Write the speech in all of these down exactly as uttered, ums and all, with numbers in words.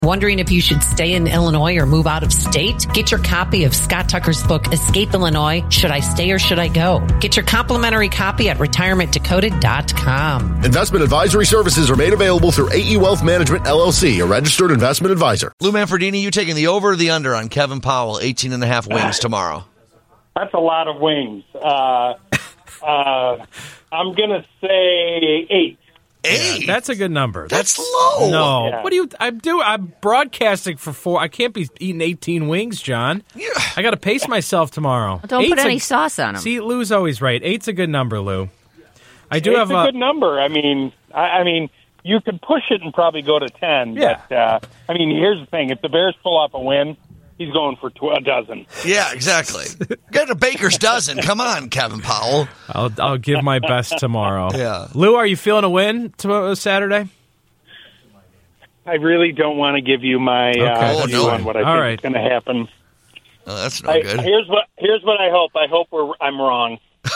Wondering if you should stay in Illinois or move out of state? Get your copy of Scott Tucker's book, Escape Illinois, Should I Stay or Should I Go? Get your complimentary copy at retirement decoded dot com. Investment advisory services are made available through A E Wealth Management, L L C, a registered investment advisor. Lou Manfredini, you taking the over or the under on Kevin Powell, eighteen and a half wings tomorrow? That's a lot of wings. Uh, uh, I'm going to say eight. Eight? Yeah, that's a good number. That's, that's low. No. Yeah. What do you, I'm do, I'm broadcasting for four. I can't be eating eighteen wings, John. Yeah. I got to pace myself tomorrow. Well, don't Eight's put any a, sauce on them. See, Lou's always right. Eight's a good number, Lou. I do it's have a, a good number. I mean, I, I mean, you could push it and probably go to ten. Yeah. But, uh, I mean, here's the thing. If the Bears pull off a win, he's going for tw- a dozen. Yeah, exactly. Get a baker's dozen. Come on, Kevin Powell. I'll I'll give my best tomorrow. Yeah. Lou, are you feeling a win tomorrow, Saturday? I really don't want to give you my Okay. uh, Oh, view no. on what I All think right. is going to happen. Oh, that's no I, good. here's what here's what I hope. I hope we're, I'm wrong.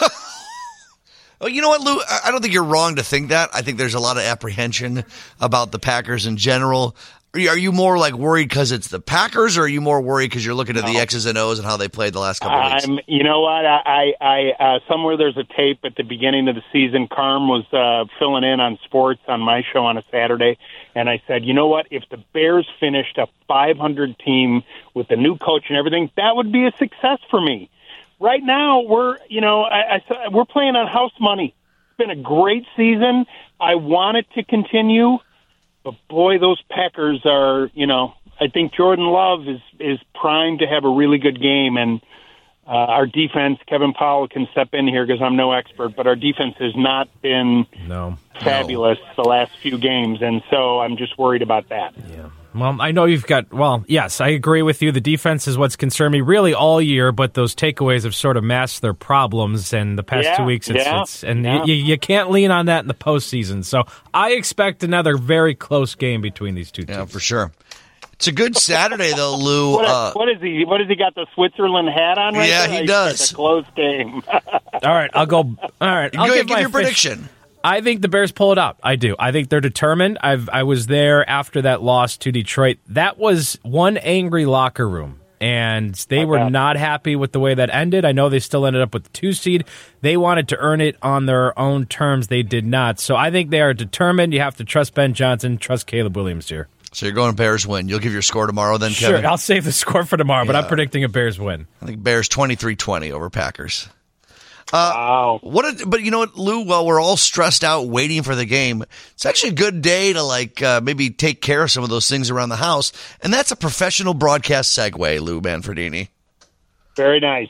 Well, you know what, Lou? I I don't think you're wrong to think that. I think there's a lot of apprehension about the Packers in general. Are you, are you more like worried because it's the Packers, or are you more worried because you're looking at the X's and O's and how they played the last couple of weeks? I'm, you know what? I, I, I uh, somewhere there's a tape at the beginning of the season. Carm was uh, filling in on sports on my show on a Saturday, and I said, you know what? If the Bears finished a five hundred team with the new coach and everything, that would be a success for me. Right now, we're, you know, I, I, we're playing on house money. It's been a great season. I want it to continue. But, boy, those Packers are, you know, I think Jordan Love is, is primed to have a really good game. And uh, our defense, Kevin Powell can step in here because I'm no expert, but our defense has not been No. fabulous No. the last few games. And so I'm just worried about that. Yeah. Well, I know you've got, well, yes, I agree with you. The defense is what's concerned me really all year, but those takeaways have sort of masked their problems. And the past Yeah, two weeks, it's, yeah, it's and yeah. you, you can't lean on that in the postseason. So I expect another very close game between these two teams. Yeah, for sure. It's a good Saturday, though, Lou. What, Uh, what is he? What has he got the Switzerland hat on right Yeah, there? he I does. expect a close game. All right, I'll go. All right, you I'll go give, give my your official- prediction. I think the Bears pull it out. I do. I think they're determined. I've I was there after that loss to Detroit. That was one angry locker room, and they I were bet. not happy with the way that ended. I know they still ended up with the two seed. They wanted to earn it on their own terms. They did not. So I think they are determined. You have to trust Ben Johnson, trust Caleb Williams here. So you're going Bears win. You'll give your score tomorrow then, Kevin? Sure, I'll save the score for tomorrow, but Yeah. I'm predicting a Bears win. I think Bears twenty-three twenty over Packers. Uh, Wow. What? A, but you know what, Lou? While we're all stressed out waiting for the game, it's actually a good day to like uh, maybe take care of some of those things around the house, and that's a professional broadcast segue, Lou Manfredini. Very nice.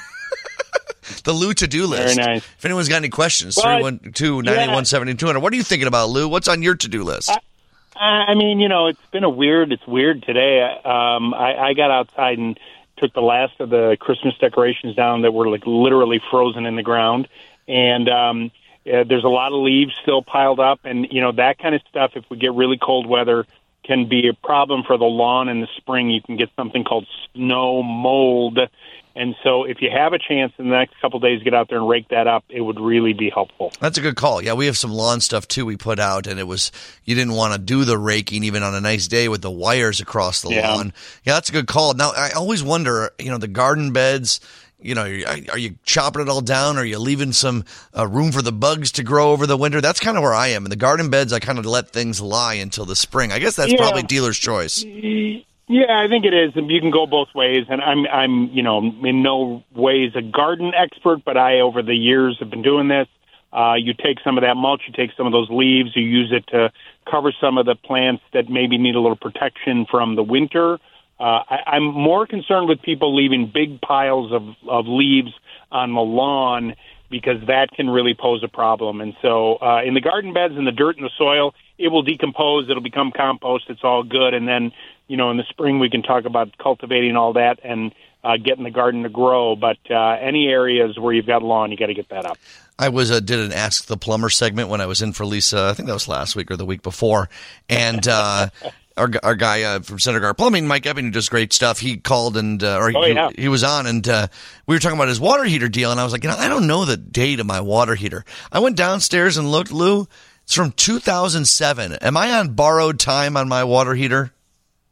The Lou to-do list. Very nice. If anyone's got any questions, Well, three one two, nine eight one, seven two zero zero. What are you thinking about, Lou? What's on your to-do list? I mean, you know, it's been a weird. It's weird today. Um, I, I got outside and took the last of the Christmas decorations down that were like literally frozen in the ground, and um, uh, there's a lot of leaves still piled up, and you know that kind of stuff. If we get really cold weather, can be a problem for the lawn in the spring. You can get something called snow mold. And so if you have a chance in the next couple of days to get out there and rake that up, it would really be helpful. That's a good call. Yeah, we have some lawn stuff, too, we put out, and it was you didn't want to do the raking even on a nice day with the wires across the Yeah. lawn. Yeah, that's a good call. Now, I always wonder, you know, the garden beds, you know, are you chopping it all down? Or are you leaving some uh, room for the bugs to grow over the winter? That's kind of where I am. In the garden beds, I kind of let things lie until the spring. I guess that's Yeah. probably dealer's choice. Yeah, I think it is. You can go both ways, and I'm, I'm, you know, in no ways a garden expert, but I, over the years, have been doing this. Uh, you take some of that mulch, you take some of those leaves, you use it to cover some of the plants that maybe need a little protection from the winter. Uh, I, I'm more concerned with people leaving big piles of, of leaves on the lawn because that can really pose a problem. And so uh, in the garden beds, in the dirt and the soil, it will decompose, it'll become compost, it's all good, and then you know, in the spring we can talk about cultivating all that and uh, getting the garden to grow. But uh, any areas where you've got lawn, you got to get that up. I was uh, did an Ask the Plumber segment when I was in for Lisa. I think that was last week or the week before. And uh, our our guy uh, from Center Guard Plumbing, Mike Epping, who does great stuff, he called and uh, or Oh, he, yeah. he was on, and uh, we were talking about his water heater deal. And I was like, you know, I don't know the date of my water heater. I went downstairs and looked, Lou. It's from two thousand seven. Am I on borrowed time on my water heater?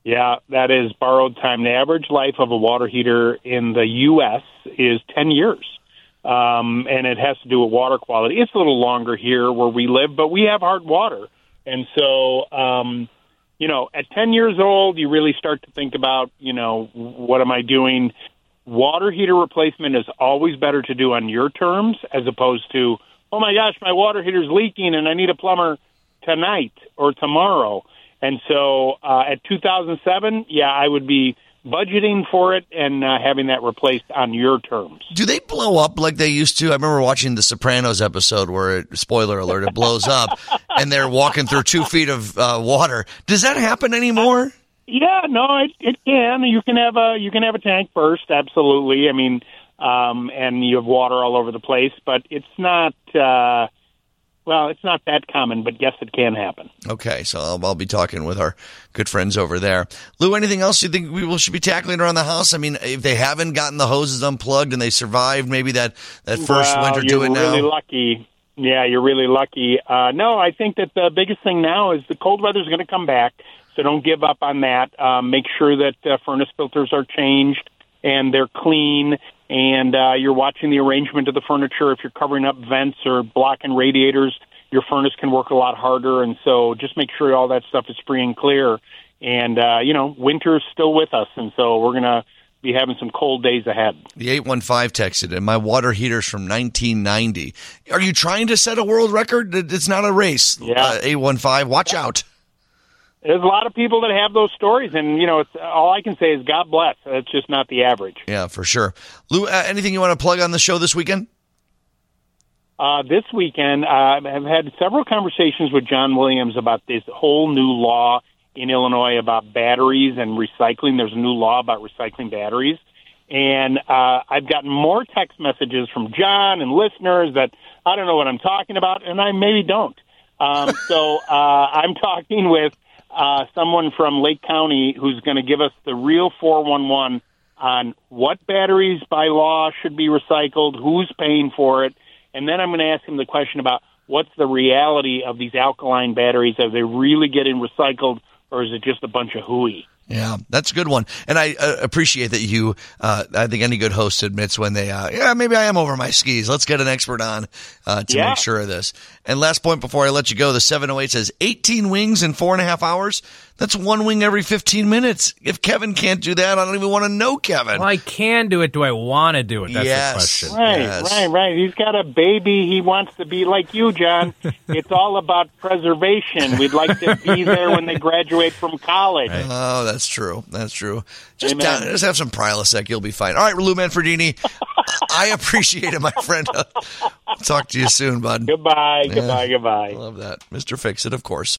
Yeah, that is borrowed time. The average life of a water heater in the U S is ten years, um, and it has to do with water quality. It's a little longer here where we live, but we have hard water. And so, um, you know, at ten years old, you really start to think about, you know, what am I doing? Water heater replacement is always better to do on your terms as opposed to, oh, my gosh, my water heater's leaking and I need a plumber tonight or tomorrow. And so uh, at two thousand seven, yeah, I would be budgeting for it and uh, having that replaced on your terms. Do they blow up like they used to? I remember watching the Sopranos episode where, it, spoiler alert, it blows up and they're walking through two feet of uh, water. Does that happen anymore? Yeah, no, it, it can. You can have a you can have a tank burst, absolutely. I mean, um, and you have water all over the place, but it's not. Uh, Well, it's not that common, but yes, it can happen. Okay, so I'll, I'll be talking with our good friends over there. Lou, anything else you think we will, should be tackling around the house? I mean, if they haven't gotten the hoses unplugged and they survived maybe that, that first well, winter, do it now? You're really lucky. Yeah, you're really lucky. Uh, no, I think that the biggest thing now is the cold weather is going to come back, so don't give up on that. Um, make sure that uh, furnace filters are changed and they're clean. And uh, you're watching the arrangement of the furniture. If you're covering up vents or blocking radiators, your furnace can work a lot harder. And so just make sure all that stuff is free and clear. And, uh, you know, winter's still with us. And so we're going to be having some cold days ahead. The eight one five texted in, my water heater's from nineteen ninety. Are you trying to set a world record? It's not a race. Yeah. Uh, eight one five, watch out. There's a lot of people that have those stories, and, you know, it's, all I can say is God bless. It's just not the average. Yeah, for sure. Lou, uh, anything you want to plug on the show this weekend? Uh, this weekend, uh, I've had several conversations with John Williams about this whole new law in Illinois about batteries and recycling. There's a new law about recycling batteries. And uh, I've gotten more text messages from John and listeners that I don't know what I'm talking about, and I maybe don't. Um, so uh, I'm talking with Uh, someone from Lake County who's going to give us the real four one one on what batteries by law should be recycled, who's paying for it, and then I'm going to ask him the question about what's the reality of these alkaline batteries. Are they really getting recycled, or is it just a bunch of hooey? Yeah, that's a good one. And I uh, appreciate that you, uh, I think any good host admits when they, uh, yeah, maybe I am over my skis. Let's get an expert on uh, to yeah. make sure of this. And last point before I let you go, the seven oh eight says eighteen wings in four and a half hours. That's one wing every fifteen minutes. If Kevin can't do that, I don't even want to know Kevin. Well, I can do it. Do I want to do it? That's yes. the question. Right, yes. right, right. He's got a baby. He wants to be like you, John. It's all about preservation. We'd like to be there when they graduate from college. Right. Oh, that's true. That's true. Just, Amen. down, just have some Prilosec. You'll be fine. All right, Lou Manfredini, I appreciate it, my friend. Talk to you soon, bud. Goodbye, Yeah. goodbye, goodbye. I love that. Mister Fix-It, of course.